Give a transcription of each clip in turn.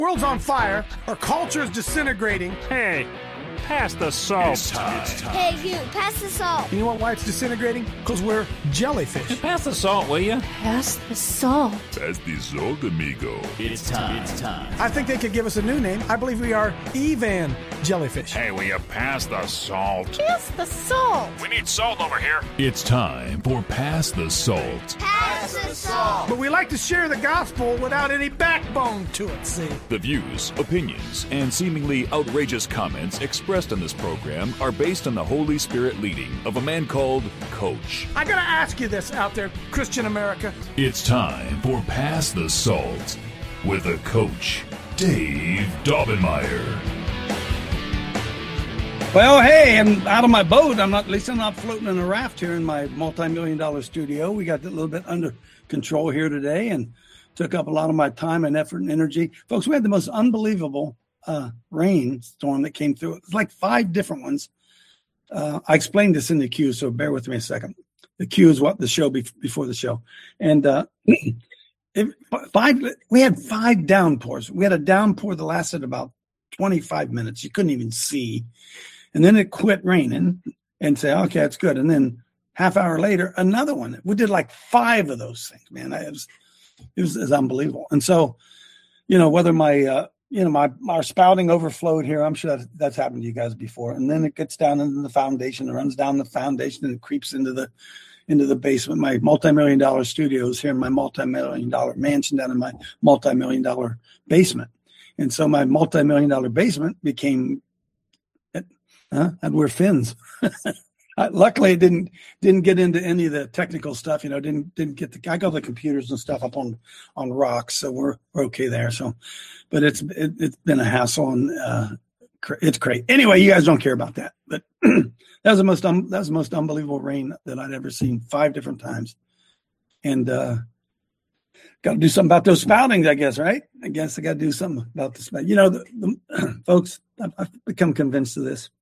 World's on fire. Our culture is disintegrating. Hey, pass the salt. It's time. Hey, you, pass the salt. You know why it's disintegrating? Because we're jellyfish. Pass the salt, will you? Pass the salt. Pass the salt, amigo. It's time. It's time. I think they could give us a new name. I believe we are Evan jellyfish. Hey, will you pass the salt? Pass the salt. We need salt over here. It's time for Pass the Salt. Pass the salt. But we like to share the gospel without any backbone to it, see? The views, opinions, and seemingly outrageous comments expressed on this program are based on the Holy Spirit leading of a man called Coach. I gotta ask you this out there, Christian America. It's time for Pass the Salt with a coach, Dave Daubenmire. Well, hey, I'm out of my boat. I'm not floating in a raft here in my multi-million-dollar studio. We got a little bit under control here today and took up a lot of my time and effort and energy. Folks, we had the most unbelievable rainstorm that came through. It's like 5 different ones. I explained this in the queue, so bear with me a second. The queue is what the show before the show. And we had 5 downpours. We had a downpour that lasted about 25 minutes. You couldn't even see. And then it quit raining and say, okay, that's good. And then half hour later, another one. We did like 5 of those things, man. It was unbelievable. And so, whether our spouting overflowed here, I'm sure that's happened to you guys before. And then it gets down into the foundation, it runs down the foundation and it creeps into the basement. My multi-million-dollar studio is here in my multi-million-dollar mansion down in my multi-million-dollar basement. And so my multi-million-dollar basement became, I'd wear fins. Luckily, it didn't get into any of the technical stuff. Didn't get I got the computers and stuff up on rocks, so we're okay there. So, but it's been a hassle and it's great. Anyway, you guys don't care about that, but that was the most unbelievable rain that I'd ever seen 5 different times, and got to do something about those spoutings, I guess, right? I guess I got to do something about this. Folks, I've become convinced of this.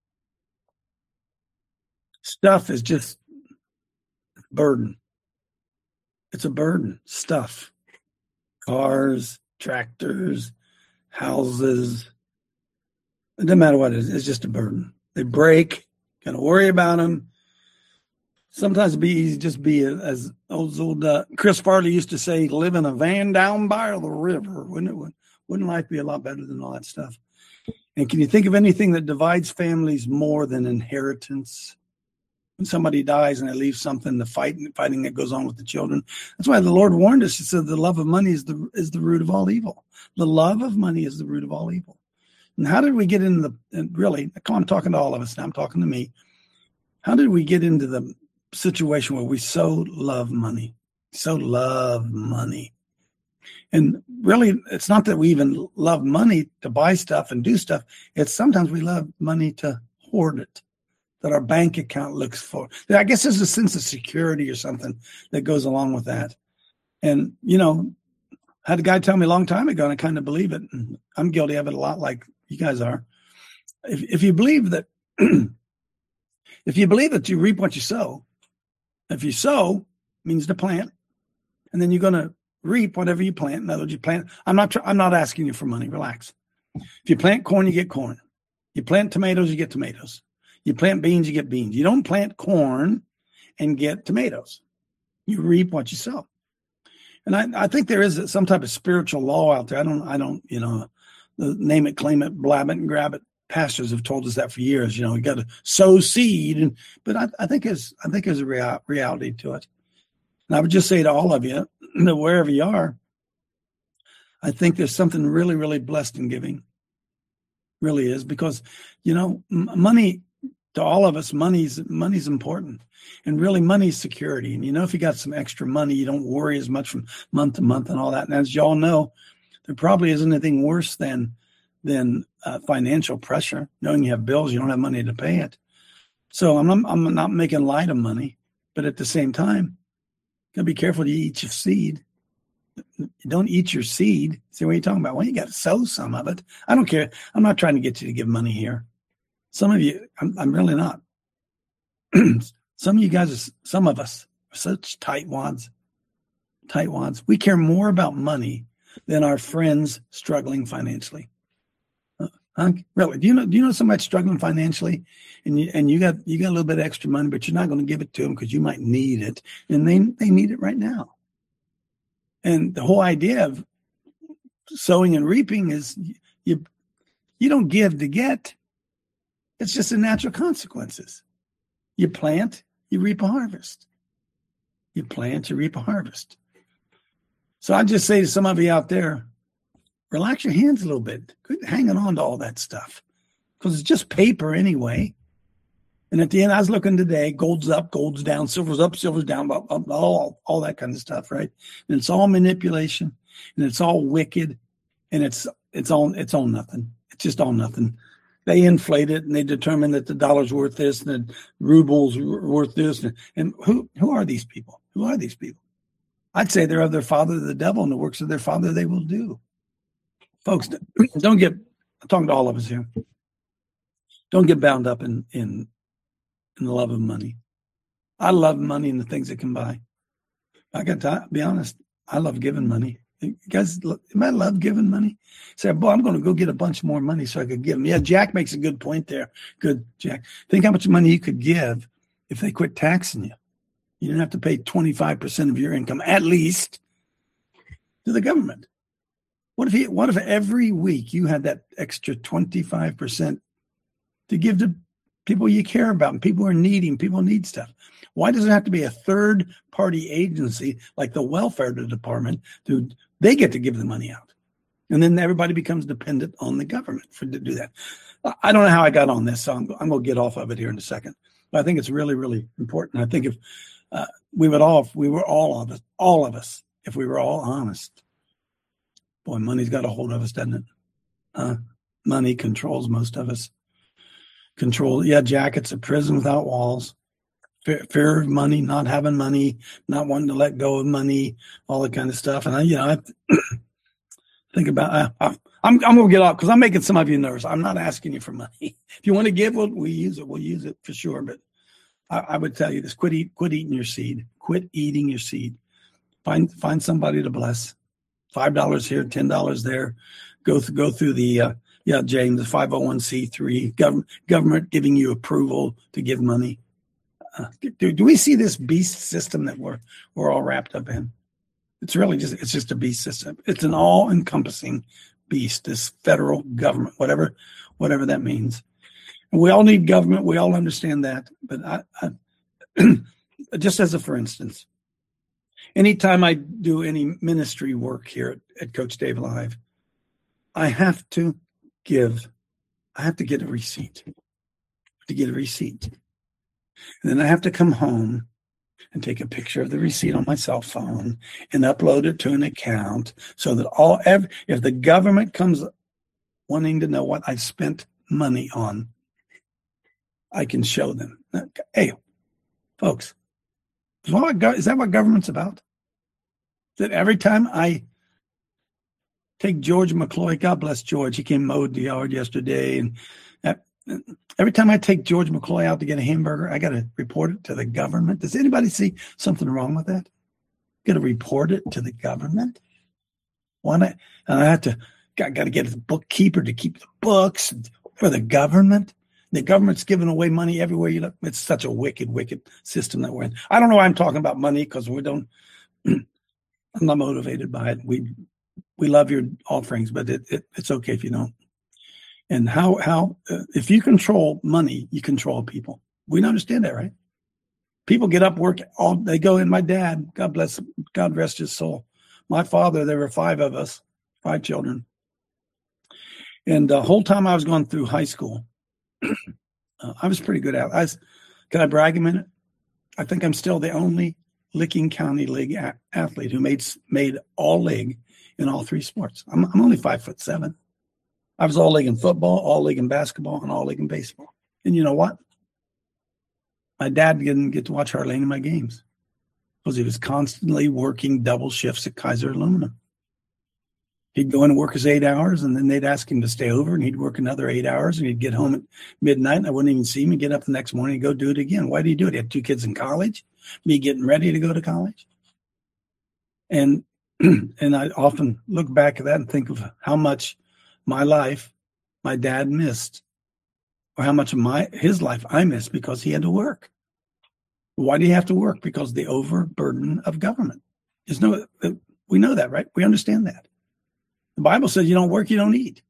Stuff is just a burden. It's a burden. Stuff. Cars, tractors, houses. It doesn't matter what it is. It's just a burden. They break. Got to worry about them. Sometimes it'd be easy to just be, as old Chris Farley used to say, live in a van down by the river. Wouldn't life be a lot better than all that stuff? And can you think of anything that divides families more than inheritance? When somebody dies and they leave something, the fighting that goes on with the children. That's why the Lord warned us. He said the love of money is the root of all evil. The love of money is the root of all evil. And how did we get into I'm talking to all of us now. I'm talking to me. How did we get into the situation where we so love money? And really, it's not that we even love money to buy stuff and do stuff. It's sometimes we love money to hoard it, that our bank account looks for. I guess there's a sense of security or something that goes along with that. And, I had a guy tell me a long time ago, and I kind of believe it. And I'm guilty of it a lot, like you guys are. If you believe that, you reap what you sow, if you sow, means to plant, and then you're going to reap whatever you plant. In other words, you plant. I'm not asking you for money. Relax. If you plant corn, you get corn. You plant tomatoes, you get tomatoes. You plant beans, you get beans. You don't plant corn and get tomatoes. You reap what you sow. And I think there is some type of spiritual law out there. I don't, the name it, claim it, blab it, and grab it. Pastors have told us that for years. You got to sow seed, but I think there's a reality to it. And I would just say to all of you, that wherever you are, I think there's something really, really blessed in giving. Really is, because money. To all of us, money's important, and really money's security. And if you got some extra money, you don't worry as much from month to month and all that. And as y'all know, there probably isn't anything worse than financial pressure, knowing you have bills, you don't have money to pay it. So I'm not making light of money, but at the same time, you gotta be careful to eat your seed. You don't eat your seed. See, what are you talking about? Well, you got to sow some of it. I don't care. I'm not trying to get you to give money here. Some of you, I'm really not. Some of us are such tightwads. We care more about money than our friends struggling financially. Really? Do you know somebody struggling financially, and you got a little bit of extra money, but you're not going to give it to them because you might need it, and they need it right now. And the whole idea of sowing and reaping is you don't give to get. It's just the natural consequences. You plant, you reap a harvest. You plant, you reap a harvest. So I just say to some of you out there, relax your hands a little bit. Quit hanging on to all that stuff because it's just paper anyway. And at the end, I was looking today, gold's up, gold's down, silver's up, silver's down, all that kind of stuff, right? And it's all manipulation, and it's all wicked, and it's all nothing. It's just all nothing. They inflate it, and they determine that the dollar's worth this, and the ruble's worth this. And who are these people? Who are these people? I'd say they're of their father, the devil, and the works of their father they will do. Folks, I'm talking to all of us here. Don't get bound up in the love of money. I love money and the things it can buy. I got to be honest. I love giving money. You guys, I love giving money. Say, boy, I'm going to go get a bunch more money so I could give them. Yeah, Jack makes a good point there. Good, Jack. Think how much money you could give if they quit taxing you. You didn't have to pay 25% of your income, at least, to the government. What if every week you had that extra 25% to give to people you care about and people who are needing, people need stuff? Why does it have to be a third-party agency like the welfare department? They get to give the money out. And then everybody becomes dependent on the government to do that. I don't know how I got on this, so I'm going to get off of it here in a second. But I think it's really, really important. I think if we were all honest, boy, money's got a hold of us, doesn't it? Money controls most of us. Jack, it's a prison without walls. Fear of money, not having money, not wanting to let go of money, all that kind of stuff. And I think about. I'm going to get off because I'm making some of you nervous. I'm not asking you for money. If you want to give, we'll use it. We'll use it for sure. But I would tell you this: quit eating your seed. Quit eating your seed. Find somebody to bless. $5 here, $10 there. Go through the James, the 501c3 government giving you approval to give money. Do we see this beast system that we're all wrapped up in? It's just a beast system. It's an all-encompassing beast. This federal government, whatever that means. And we all need government. We all understand that. But I just as a for instance, anytime I do any ministry work here at Coach Dave Live, I have to get a receipt. And then I have to come home and take a picture of the receipt on my cell phone and upload it to an account so that if the government comes wanting to know what I spent money on, I can show them. Hey, folks, is that what government's about? That every time I take George McCloy, God bless George, he came mowed the yard yesterday, and every time I take George McCloy out to get a hamburger, I got to report it to the government. Does anybody see something wrong with that? Got to report it to the government? Why not? And I got to get a bookkeeper to keep the books for the government. The government's giving away money everywhere you look. It's such a wicked, wicked system that we're in. I don't know why I'm talking about money because I'm not motivated by it. We love your offerings, but it's okay if you don't. And how if you control money, you control people. We understand that, right? People get up, work they go in. My dad, God rest his soul. My father, there were 5 of us, 5 children. And the whole time I was going through high school, I was pretty good at it. Can I brag a minute? I think I'm still the only Licking County League athlete who made all league in all 3 sports. I'm only 5'7". I was all league in football, all league in basketball, and all league in baseball. And you know what? My dad didn't get to watch hardly any of my games because he was constantly working double shifts at Kaiser Aluminum. He'd go in and work his 8 hours, and then they'd ask him to stay over, and he'd work another 8 hours, and he'd get home at midnight, and I wouldn't even see him. He'd get up the next morning and go do it again. Why did he do it? He had 2 kids in college, me getting ready to go to college. And And I often look back at that and think of how much my life my dad missed, or how much of his life I missed because he had to work. Why do you have to work? Because the overburden of government. We know that, right? We understand that. The Bible says you don't work, you don't eat.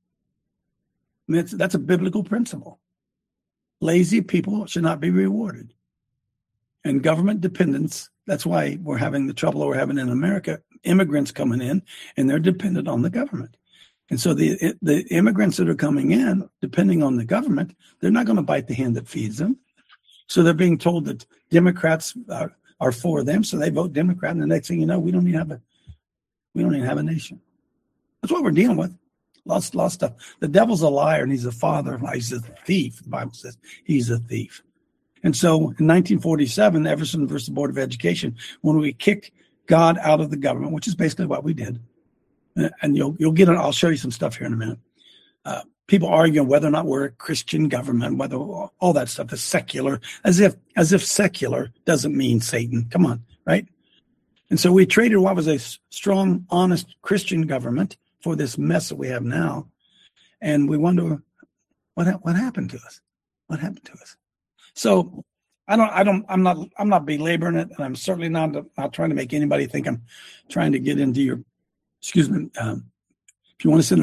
I mean, that's a biblical principle. Lazy people should not be rewarded. And government dependence, that's why we're having the trouble we're having in America. Immigrants coming in, and they're dependent on the government. And so the immigrants that are coming in, depending on the government, they're not going to bite the hand that feeds them. So they're being told that Democrats are for them, so they vote Democrat. And the next thing you know, we don't even have a nation. That's what we're dealing with. Lots of stuff. The devil's a liar, and he's a father of lies. He's a thief. The Bible says he's a thief. And so in 1947, Everson versus Board of Education, when we kicked God out of the government, which is basically what we did, and you'll get it. I'll show you some stuff here in a minute. People arguing whether or not we're a Christian government, whether all that stuff is secular, as if secular doesn't mean Satan. Come on, right? And so we traded what was a strong, honest Christian government for this mess that we have now, and we wonder what happened to us. What happened to us? So I'm not belaboring it, and I'm certainly not trying to make anybody think I'm trying to get into your. Excuse me. If you want to send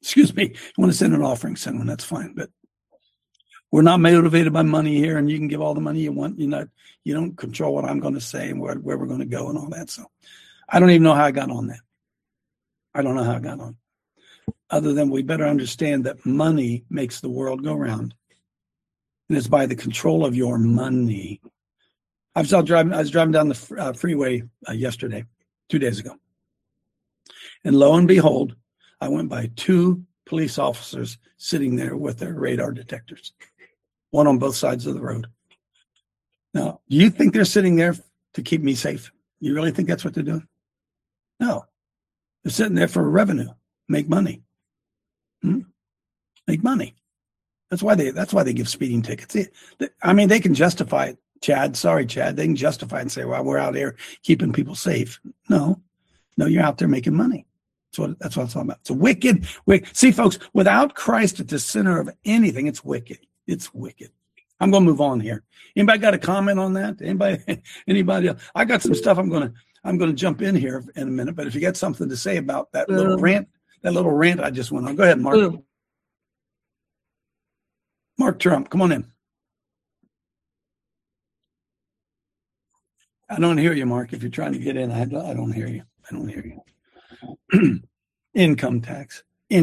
an offering, send one. That's fine. But we're not motivated by money here, and you can give all the money you want. You don't control what I'm going to say and where we're going to go and all that. So I don't even know how I got on that. I don't know how I got on. Other than we better understand that money makes the world go round, and it's by the control of your money. I was driving down the freeway yesterday, 2 days ago. And lo and behold, I went by 2 police officers sitting there with their radar detectors, one on both sides of the road. Now, do you think they're sitting there to keep me safe? You really think that's what they're doing? No. They're sitting there for revenue, make money. Make money. That's why they give speeding tickets. I mean, they can justify it, Chad. Sorry, Chad. They can justify it and say, well, we're out here keeping people safe. No, you're out there making money. That's what it's all about. It's wicked. See, folks, without Christ at the center of anything, it's wicked. It's wicked. I'm going to move on here. Anybody got a comment on that? Anybody else? I got some stuff I'm going to jump in here in a minute, but if you got something to say about that little rant I just went on, go ahead, Mark. Mark Trump, come on in. I don't hear you, Mark. If you're trying to get in, I don't hear you. Income tax.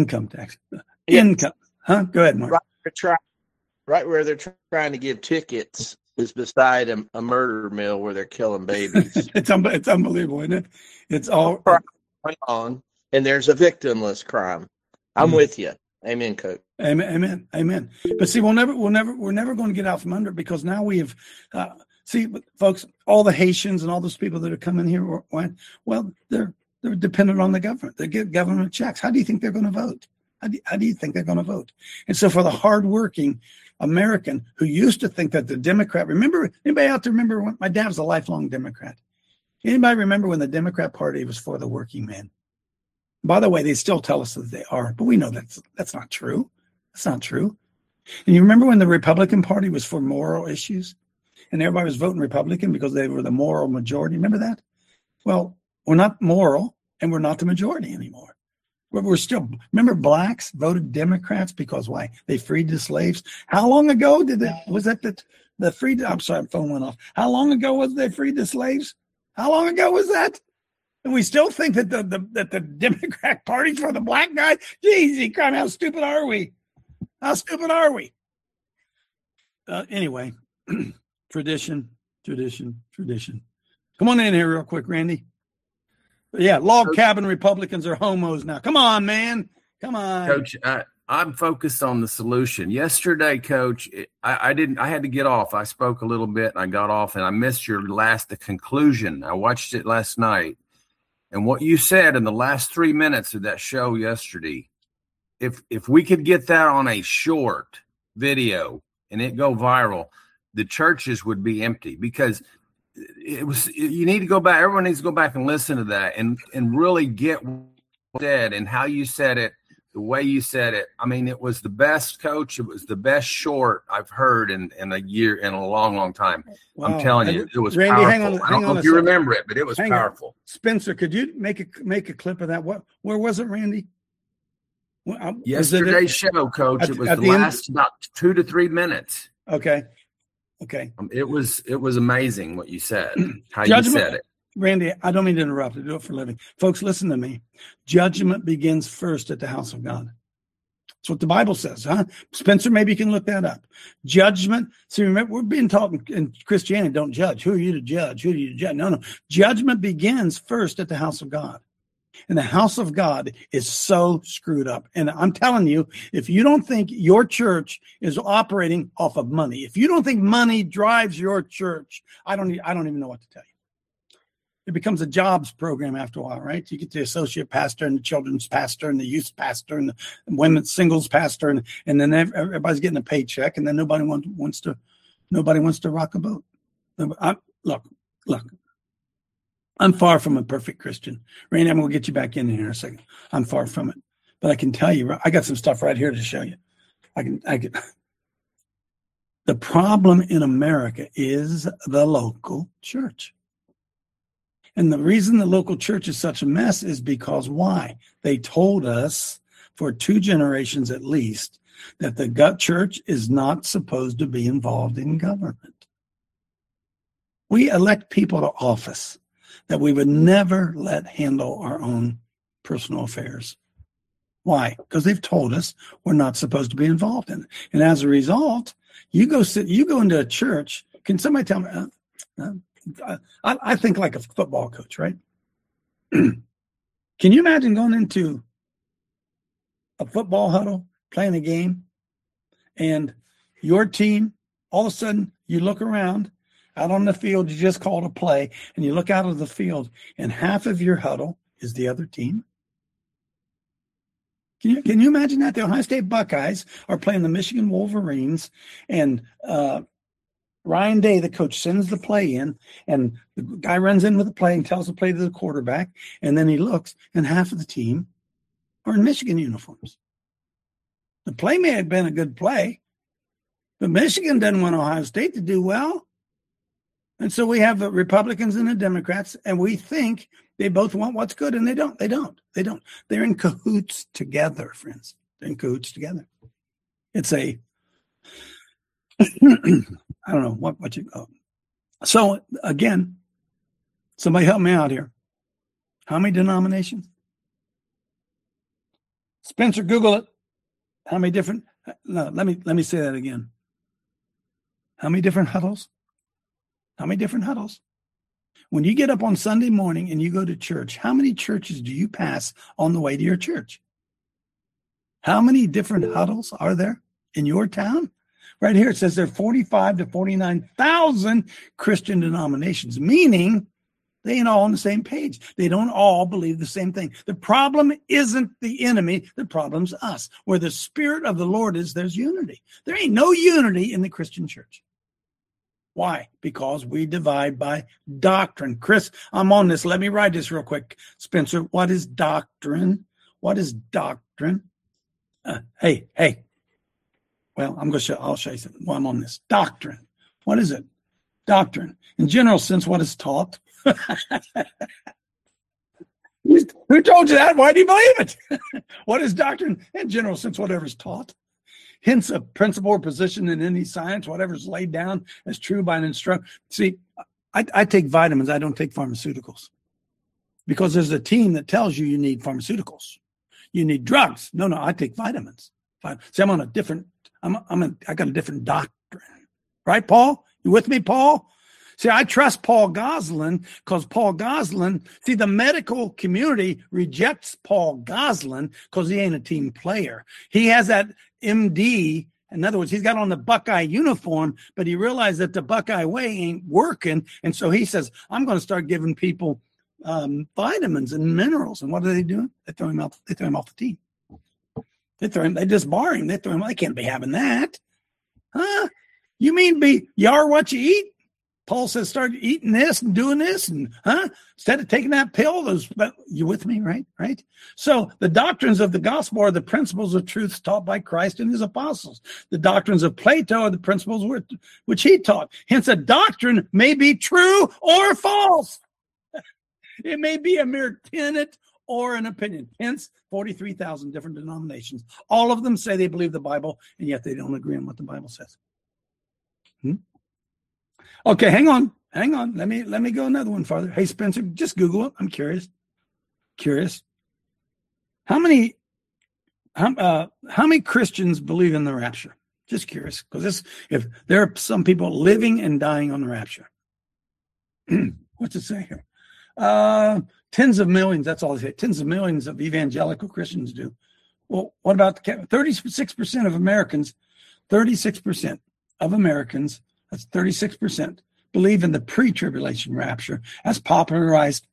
Huh? Go ahead, Mark. Right where they're trying to give tickets is beside a murder mill where they're killing babies. It's unbelievable, isn't it? It's all on, and there's a victimless crime. I'm with you. Amen, Coach. Amen. But see, we're never going to get out from under it, because now we have. See, folks, all the Haitians and all those people that are coming here, well, they're dependent on the government. They get government checks. How do you think they're going to vote? How do you think they're going to vote? And so for the hardworking American who used to think that the Democrat, anybody out there remember when my dad was a lifelong Democrat? Anybody remember when the Democrat Party was for the working man? By the way, they still tell us that they are, but we know that's not true. That's not true. And you remember when the Republican Party was for moral issues and everybody was voting Republican because they were the moral majority? Remember that? Well, we're not moral and we're not the majority anymore. We're still, remember blacks voted Democrats because why? They freed the slaves. How long ago was that the freed? I'm sorry, my phone went off. How long ago was they freed the slaves? How long ago was that? And we still think that the Democrat Party's for the black guy? Jeez, how stupid are we? How stupid are we? Anyway, tradition. Come on in here real quick, Randy. Yeah, log cabin Republicans are homos now. Come on, man. Come on. Coach, I'm focused on the solution. Yesterday, Coach, I had to get off. I spoke a little bit and I got off, and I missed the conclusion. I watched it last night. And what you said in the last 3 minutes of that show yesterday, if we could get that on a short video and it go viral, the churches would be empty, because you need to go back. Everyone needs to go back and listen to that and really get what you said and how you said it, the way you said it. I mean, it was the best, Coach. It was the best short I've heard in a year, in a long, long time. Wow. I'm telling you, it was Randy, powerful. I don't know if you remember it, but it was powerful. Spencer, could you make a clip of that? Where was it, Randy? Yesterday's show, Coach. It was the last about 2 to 3 minutes. Okay. It was amazing what you said, how you said it. Randy, I don't mean to interrupt. I do it for a living. Folks, listen to me. Judgment begins first at the house of God. That's what the Bible says, huh? Spencer, maybe you can look that up. Judgment. See, remember, we're being taught in Christianity, don't judge. Who are you to judge? Who are you to judge? No. Judgment begins first at the house of God. And the house of God is so screwed up. And I'm telling you, if you don't think your church is operating off of money, if you don't think money drives your church, I don't even know what to tell you. It becomes a jobs program after a while, right? You get the associate pastor and the children's pastor and the youth pastor and the women's singles pastor, and then everybody's getting a paycheck, and then nobody wants to rock a boat. Look. I'm far from a perfect Christian. Randy, I'm going to get you back in here in a second. I'm far from it. But I can tell you, I got some stuff right here to show you. I can. The problem in America is the local church. And the reason the local church is such a mess is because why? They told us for 2 generations at least that the gut church is not supposed to be involved in government. We elect people to office that we would never let handle our own personal affairs. Why? Because they've told us we're not supposed to be involved in it. And as a result, you go into a church. Can somebody tell me? I think like a football coach, right? Can you imagine going into a football huddle, playing a game, and your team, all of a sudden you look around, out on the field, you just called a play, and you look out of the field, and half of your huddle is the other team? Can you imagine that? The Ohio State Buckeyes are playing the Michigan Wolverines, and Ryan Day, the coach, sends the play in, and the guy runs in with the play and tells the play to the quarterback, and then he looks, and half of the team are in Michigan uniforms. The play may have been a good play, but Michigan doesn't want Ohio State to do well. And so we have the Republicans and the Democrats, and we think they both want what's good, and they don't. They're in cahoots together, friends. They're in cahoots together. It's a, I don't know what you call it. So again, somebody help me out here. How many denominations? Spencer, Google it. How many different? No, let me say that again. How many different huddles? How many different huddles? When you get up on Sunday morning and you go to church, how many churches do you pass on the way to your church? How many different huddles are there in your town? Right here, it says there are 45 to 49,000 Christian denominations, meaning they ain't all on the same page. They don't all believe the same thing. The problem isn't the enemy. The problem's us. Where the Spirit of the Lord is, there's unity. There ain't no unity in the Christian church. Why? Because we divide by doctrine. Chris, I'm on this. Let me write this real quick. Spencer, what is doctrine? What is doctrine? Hey. Well, I'll show you something while I'm on this. Doctrine. What is it? Doctrine. In general sense, what is taught? Who told you that? Why do you believe it? What is doctrine? In general sense, whatever is taught. Hence, a principle or position in any science, whatever is laid down as true by an instructor. See, I take vitamins. I don't take pharmaceuticals. Because there's a team that tells you need pharmaceuticals. You need drugs. No, I take vitamins. See, I'm on a different, I got a different doctrine. Right, Paul? You with me, Paul? See, I trust Paul Goslin because Paul Goslin, see, the medical community rejects Paul Goslin because he ain't a team player. He has that MD. In other words, he's got on the Buckeye uniform, but he realized that the Buckeye way ain't working. And so he says, I'm going to start giving people vitamins and minerals. And what are they doing? They throw him off the team. They just bar him. They throw him. They can't be having that. Huh? You mean you are what you eat? Paul says, start eating this and doing this, and instead of taking that pill. You with me, right? Right. So the doctrines of the gospel are the principles of truths taught by Christ and his apostles. The doctrines of Plato are the principles which he taught. Hence, a doctrine may be true or false. It may be a mere tenet or an opinion. Hence, 43,000 different denominations. All of them say they believe the Bible, and yet they don't agree on what the Bible says. Okay, hang on. Let me go another one farther. Hey, Spencer, just Google it. I'm curious. How many Christians believe in the rapture? Just curious, because if there are some people living and dying on the rapture. What's it say here? Tens of millions. That's all they say. Tens of millions of evangelical Christians do. Well, what about the 36% of Americans? 36% of Americans. That's 36%. Believe in the pre-tribulation rapture as popularized.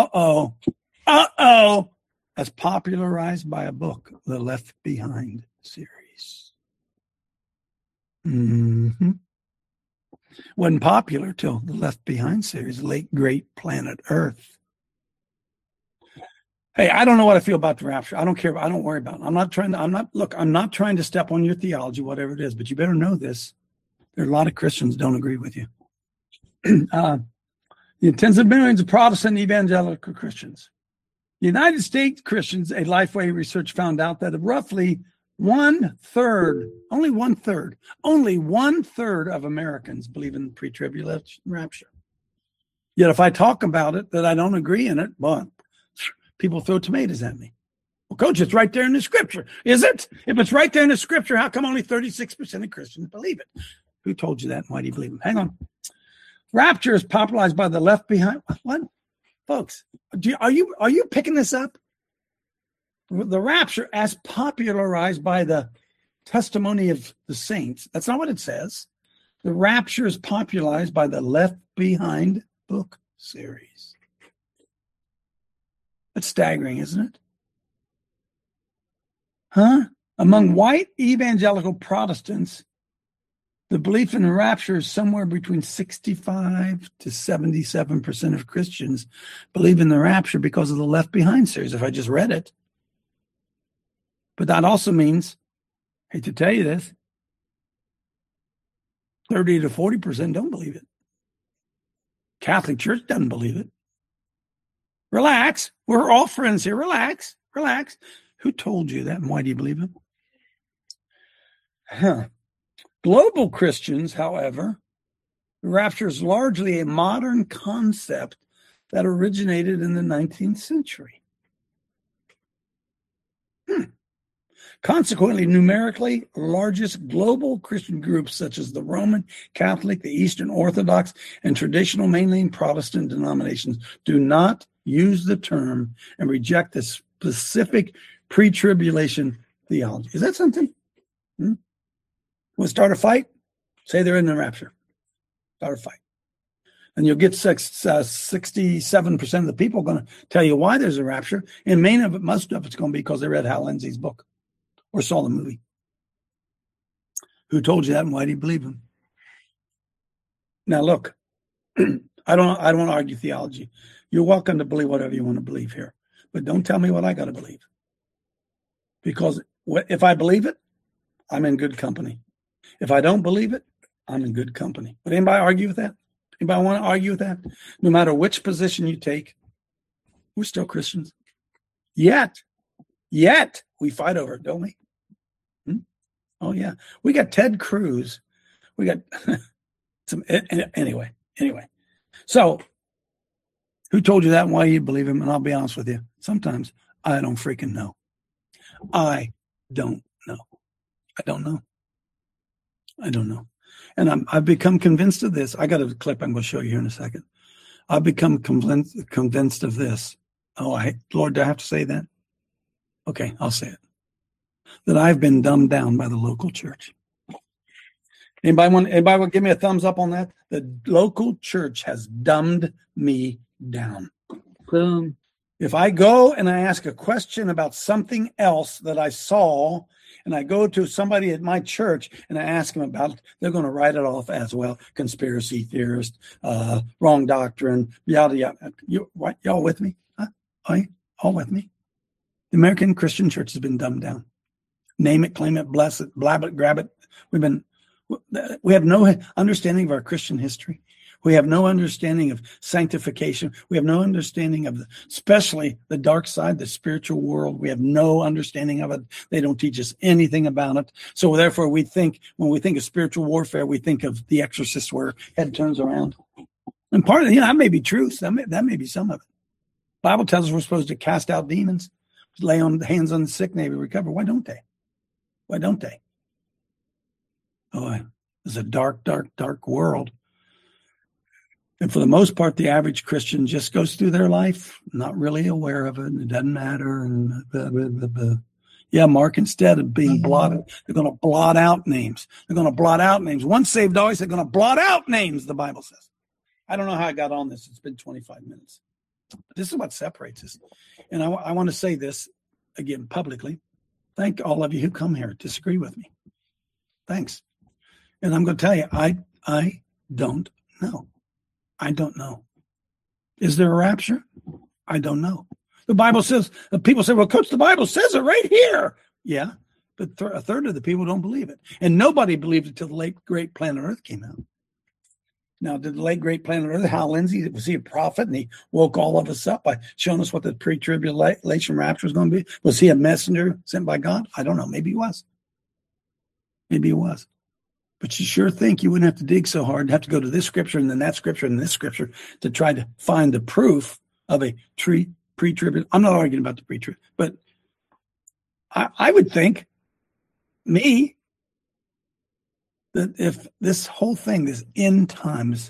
As popularized by a book, the Left Behind series. Wasn't popular till the Left Behind series, late great Planet Earth. Hey, I don't know what I feel about the rapture. I don't care. I don't worry about it. I'm not trying to step on your theology, whatever it is, but you better know this. There are a lot of Christians don't agree with you. Tens of millions of Protestant evangelical Christians. United States Christians, a Lifeway research found out that roughly only one third of Americans believe in the pre-tribulation rapture. Yet if I talk about it, that I don't agree in it, well, people throw tomatoes at me. Well, Coach, it's right there in the scripture. Is it? If it's right there in the scripture, how come only 36% of Christians believe it? Who told you that? Why do you believe it? Hang on. Rapture is popularized by the Left Behind. What? Folks, are you picking this up? The rapture as popularized by the testimony of the saints. That's not what it says. The rapture is popularized by the Left Behind book series. That's staggering, isn't it? Among white evangelical Protestants, the belief in the rapture is somewhere between 65 to 77% of Christians believe in the rapture because of the Left Behind series, if I just read it. But that also means, I hate to tell you this, 30 to 40% don't believe it. Catholic Church doesn't believe it. Relax. We're all friends here. Relax. Who told you that, and why do you believe it? Global Christians, however, the rapture is largely a modern concept that originated in the 19th century. Consequently, numerically largest global Christian groups such as the Roman Catholic, the Eastern Orthodox, and traditional mainline Protestant denominations do not use the term and reject the specific pre-tribulation theology. Is that something? Want to start a fight? Say they're in the rapture. Start a fight. And you'll get 67% of the people going to tell you why there's a rapture. And most of it's going to be because they read Hal Lindsey's book or saw the movie. Who told you that, and why do you believe him? Now, look, I don't want to argue theology. You're welcome to believe whatever you want to believe here. But don't tell me what I got to believe. Because if I believe it, I'm in good company. If I don't believe it, I'm in good company. Would anybody argue with that? Anybody want to argue with that? No matter which position you take, we're still Christians. Yet, we fight over it, don't we? Oh, yeah. We got Ted Cruz. We got some, anyway. So, who told you that and why you believe him? And I'll be honest with you. Sometimes I don't freaking know. I don't know. And I've become convinced of this. I got a clip I'm going to show you here in a second. I've become convinced of this. Lord, do I have to say that? Okay, I'll say it. That I've been dumbed down by the local church. Anybody want to give me a thumbs up on that? The local church has dumbed me down. Boom. If I go and I ask a question about something else that I saw, and I go to somebody at my church and I ask them about it, they're going to write it off as, well, conspiracy theorist, wrong doctrine, yada, yada. Y'all with me? Huh? Are you all with me? The American Christian church has been dumbed down. Name it, claim it, bless it, blab it, grab it. We have no understanding of our Christian history. We have no understanding of sanctification. We have no understanding of, especially the dark side, the spiritual world. We have no understanding of it. They don't teach us anything about it. So therefore, when we think of spiritual warfare, we think of The Exorcist, where head turns around. And part of that may be truth. That may be some of it. The Bible tells us we're supposed to cast out demons, lay on hands on the sick, and they will recover. Why don't they? Why don't they? Oh, it's a dark, dark, dark world. And for the most part, the average Christian just goes through their life not really aware of it. It doesn't matter. And Mark, instead of being blotted, they're going to blot out names. They're going to blot out names. Once saved, always, they're going to blot out names, the Bible says. I don't know how I got on this. It's been 25 minutes. But this is what separates us. And I want to say this again publicly. Thank all of you who come here. Disagree with me. Thanks. And I'm going to tell you, I don't know. I don't know. Is there a rapture? I don't know. The Bible says, people say, well, Coach, the Bible says it right here. Yeah, but a third of the people don't believe it. And nobody believed it till the late, great Planet Earth came out. Now, did the late, great Planet Earth, Hal Lindsey, was he a prophet? And he woke all of us up by showing us what the pre-tribulation rapture was going to be? Was he a messenger sent by God? I don't know. Maybe he was. Maybe he was. But you sure think you wouldn't have to dig so hard and have to go to this scripture and then that scripture and this scripture to try to find the proof of a pre-tribute. I'm not arguing about the pre-tribute, but I would think, that if this whole thing, this end times,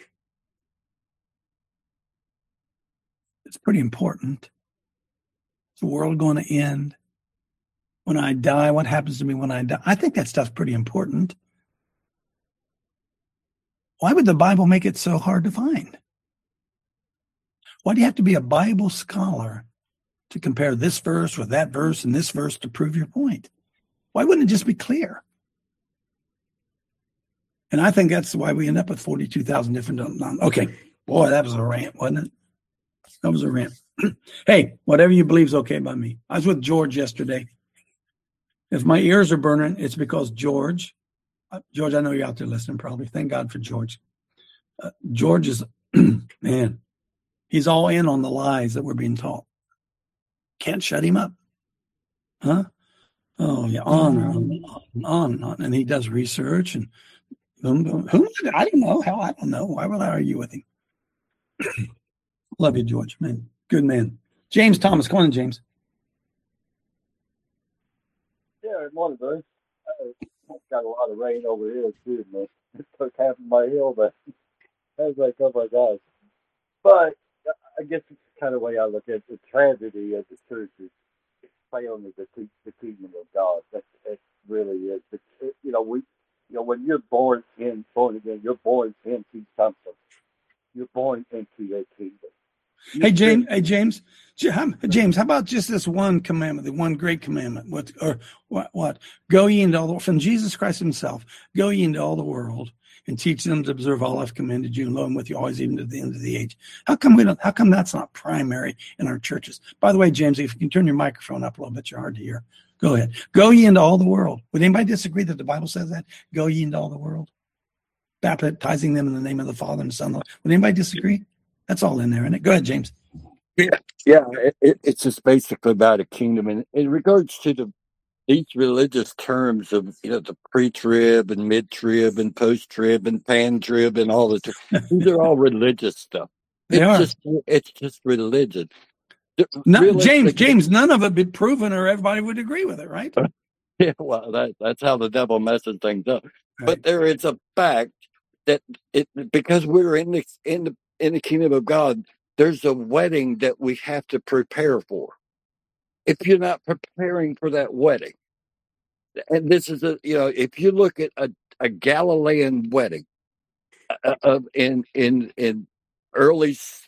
it's pretty important. Is the world going to end? When I die, what happens to me when I die? I think that stuff's pretty important. Why would the Bible make it so hard to find? Why do you have to be a Bible scholar to compare this verse with that verse and this verse to prove your point? Why wouldn't it just be clear? And I think that's why we end up with 42,000 different. Okay, boy, that was a rant, wasn't it? That was a rant. Hey, whatever you believe is okay by me. I was with George yesterday. If my ears are burning, it's because George, I know you're out there listening probably. Thank God for George. George is, man, he's all in on the lies that we're being taught. Can't shut him up. Huh? Oh, yeah, on and on. And he does research. And who? I don't know. Hell, I don't know. Why would I argue with him? Love you, George, man. Good man. James Thomas. Come on, James. Yeah, good morning, buddy. Got a lot of rain over here too, man. It took half of my hill, but that was like, oh my gosh. But I guess it's kind of the way I look at the tragedy of the church is failing to teach the kingdom of God. That really is. When you're born again, you're born into something. You're born into a kingdom. Hey James, how about just this one commandment, the one great commandment? What? Go ye into all the world, from Jesus Christ himself, go ye into all the world and teach them to observe all I've commanded you, and lo, I'm with you always, even to the end of the age. How come that's not primary in our churches? By the way, James, if you can turn your microphone up a little bit, you're hard to hear. Go ahead. Go ye into all the world. Would anybody disagree that the Bible says that? Go ye into all the world. Baptizing them in the name of the Father and the Son. Would anybody disagree? That's all in there, isn't it? Go ahead, James. Yeah. It's just basically about a kingdom. And in regards to these religious terms of, the pre-trib and mid-trib and post-trib and pan-trib and all the these are all religious stuff. It's just religion. James, none of it be proven or everybody would agree with it, right? Yeah, well, that's how the devil messes things up. Right. But there is a fact that because we're in the kingdom of God, there's a wedding that we have to prepare for. If you're not preparing for that wedding, and this is if you look at a Galilean wedding in early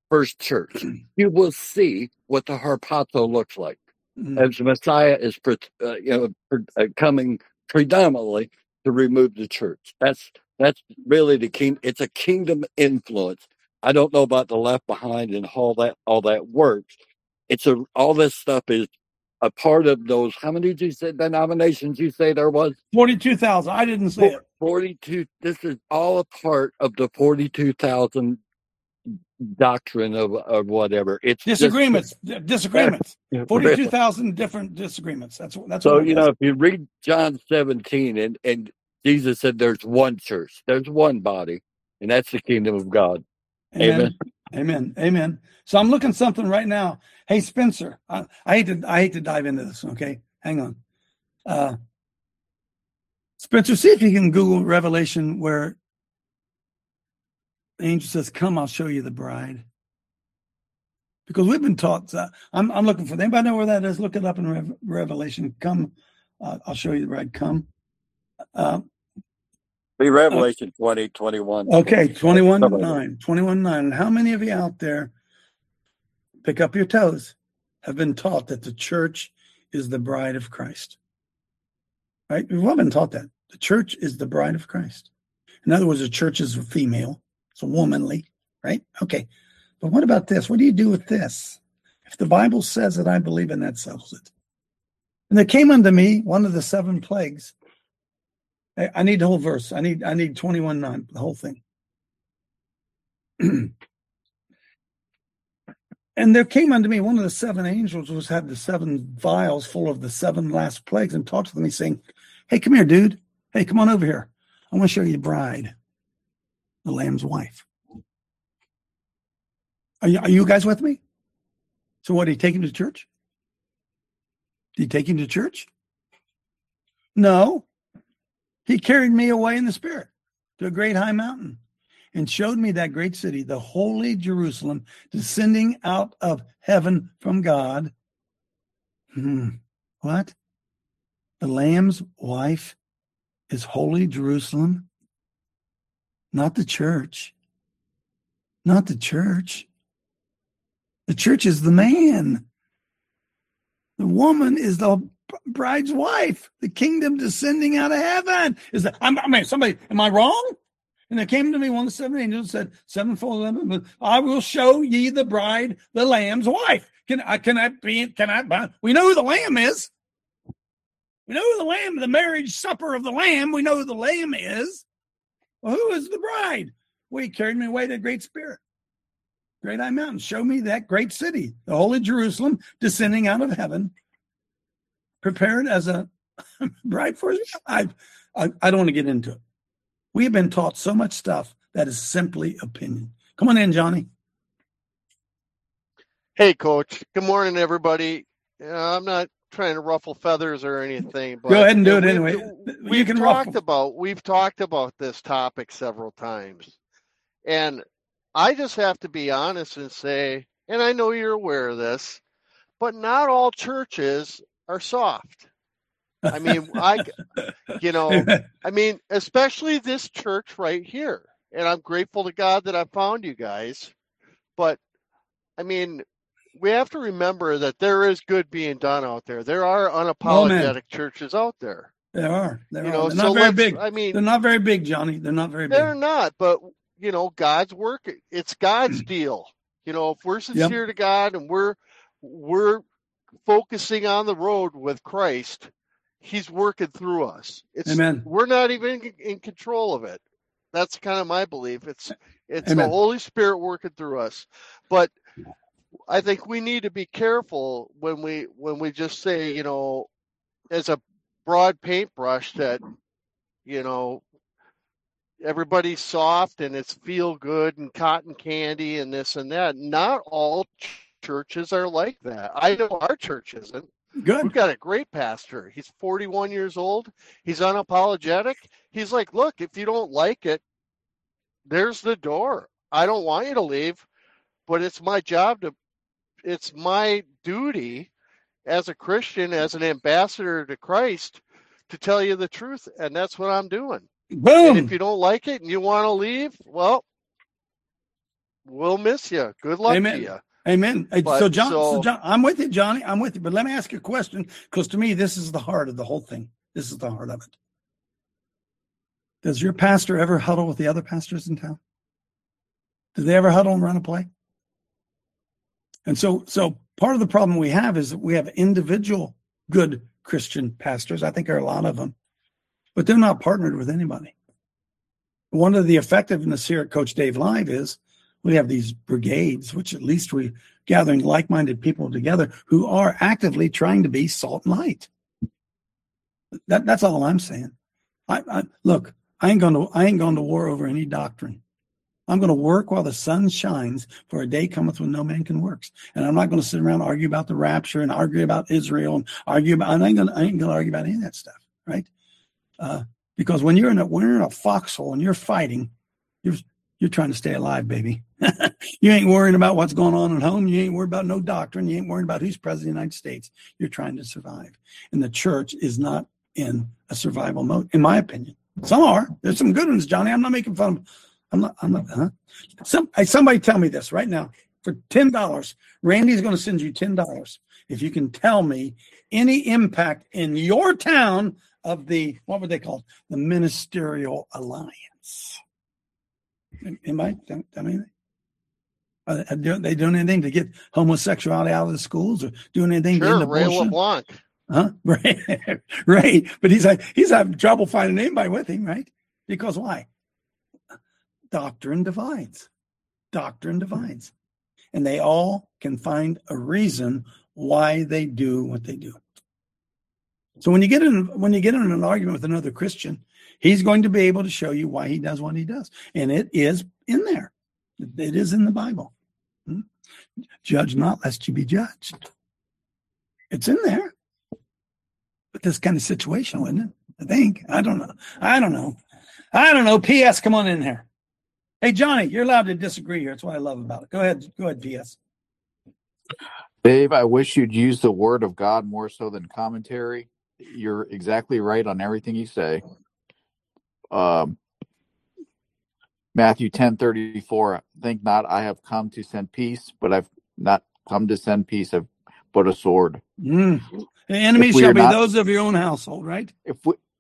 first church, you will see what the harpazo looks like. As the Messiah is coming predominantly to remove the church. That's really the king. It's a kingdom influence. I don't know about the Left Behind and all that works. All this stuff is a part of those. How many did you say denominations you say there was? 42,000. I didn't say it. 42. This is all a part of the 42,000 doctrine of whatever. It's disagreements. 42,000 different disagreements. That's so. If you read John 17 and Jesus said, "There's one church, there's one body, and that's the kingdom of God." Amen. So I'm looking something right now. Hey, Spencer, I hate to dive into this. Okay, hang on. Spencer, see if you can Google Revelation where the angel says, "Come, I'll show you the bride." Because we've been taught. I'm looking for. Anybody know where that is? Look it up in Revelation. Come, I'll show you the bride. Come. Be Revelation 20:21. Okay, 21:9. 21:9. How many of you out there, pick up your toes, have been taught that the church is the bride of Christ? Right? We've all been taught that. The church is the bride of Christ. In other words, the church is a female. It's a womanly, right? Okay. But what about this? What do you do with this? If the Bible says it, I believe in that settles it. And there came unto me one of the 7 plagues. I need the whole verse. I need 21:9, the whole thing. And there came unto me one of the 7 angels who had the 7 vials full of the 7 last plagues and talked to me saying, "Hey, come here, dude. Hey, come on over here. I want to show you the bride, the Lamb's wife." Are you guys with me? So what, did he take him to church? Did he take him to church? No. He carried me away in the spirit to a great high mountain and showed me that great city, the holy Jerusalem, descending out of heaven from God. What? The Lamb's wife is holy Jerusalem? Not the church. Not the church. The church is the man. The woman is the bride's wife. The kingdom descending out of heaven. Am I wrong? And there came to me one of the 7 angels and said, 7-fold 11, I will show ye the bride, the Lamb's wife. We know who the Lamb is. We know who the Lamb, the marriage supper of the Lamb. We know who the Lamb is. Well, who is the bride? Well, he carried me away to Great Spirit, Great High Mountain. Show me that great city, the holy Jerusalem, descending out of heaven, prepared as a bride for his. I don't want to get into it. We have been taught so much stuff that is simply opinion. Come on in, Johnny. Hey, Coach. Good morning, everybody. I'm not trying to ruffle feathers or anything, but go ahead and do it anyway. We've talked about this topic several times, and I just have to be honest and say, and I know you're aware of this, but not all churches are soft. I mean, especially this church right here. And I'm grateful to God that I found you guys. But, I mean, we have to remember that there is good being done out there. There are unapologetic churches out there. There are. They're not very big. I mean, they're not very big, Johnny. They're not very big. They're not. But, God's work, it's God's deal. If we're sincere to God and we're focusing on the road with Christ, He's working through us. Amen. We're not even in control of it. That's kind of my belief. It's Amen. The Holy Spirit working through us. But I think we need to be careful when we just say, as a broad paintbrush that, everybody's soft and it's feel good and cotton candy and this and that. Not all churches are like that. I know our church isn't. Good. We've got a great pastor. He's 41 years old. He's unapologetic. He's like, look, if you don't like it, there's the door. I don't want you to leave, but it's my it's my duty as a Christian, as an ambassador to Christ, to tell you the truth. And that's what I'm doing. Boom. And if you don't like it and you want to leave, well, we'll miss you. Good luck Amen. to you. Amen. But, So John, I'm with you, Johnny. I'm with you. But let me ask you a question, because to me, this is the heart of the whole thing. This is the heart of it. Does your pastor ever huddle with the other pastors in town? Do they ever huddle and run a play? And so part of the problem we have is that we have individual good Christian pastors. I think there are a lot of them, but they're not partnered with anybody. One of the effectiveness here at Coach Dave Live is we have these brigades, which at least we're gathering like-minded people together who are actively trying to be salt and light. That's all I'm saying. Look, I ain't going to war over any doctrine. I'm going to work while the sun shines, for a day cometh when no man can work. And I'm not going to sit around and argue about the rapture and argue about Israel and I ain't going to argue about any of that stuff, right? Because when you're in a foxhole and you're fighting, you're trying to stay alive, baby. You ain't worrying about what's going on at home. You ain't worried about no doctrine. You ain't worried about who's president of the United States. You're trying to survive. And the church is not in a survival mode, in my opinion. Some are. There's some good ones, Johnny. I'm not making fun of them. I'm not. Somebody tell me this right now. For $10, Randy's going to send you $10 if you can tell me any impact in your town of the, what would they call it? The Ministerial Alliance. Anybody? I mean, are they doing anything to get homosexuality out of the schools, or doing anything to end abortion? Ray LeBlanc. Huh? Right. But he's having trouble finding anybody with him, right? Because why? Doctrine divides. Doctrine divides. And they all can find a reason why they do what they do. So when you get in an argument with another Christian, he's going to be able to show you why he does what he does. And it is in there. It is in the Bible. Judge not, lest you be judged. It's in there. But this kind of situational, isn't it? I think. I don't know. P.S., come on in here. Hey, Johnny, you're allowed to disagree here. That's what I love about it. Go ahead, P.S. Dave, I wish you'd use the word of God more so than commentary. You're exactly right on everything you say. Matthew 10:34, think not I have come to send peace, but I've not come to send peace, but a sword. The enemy shall be those of your own household, right? If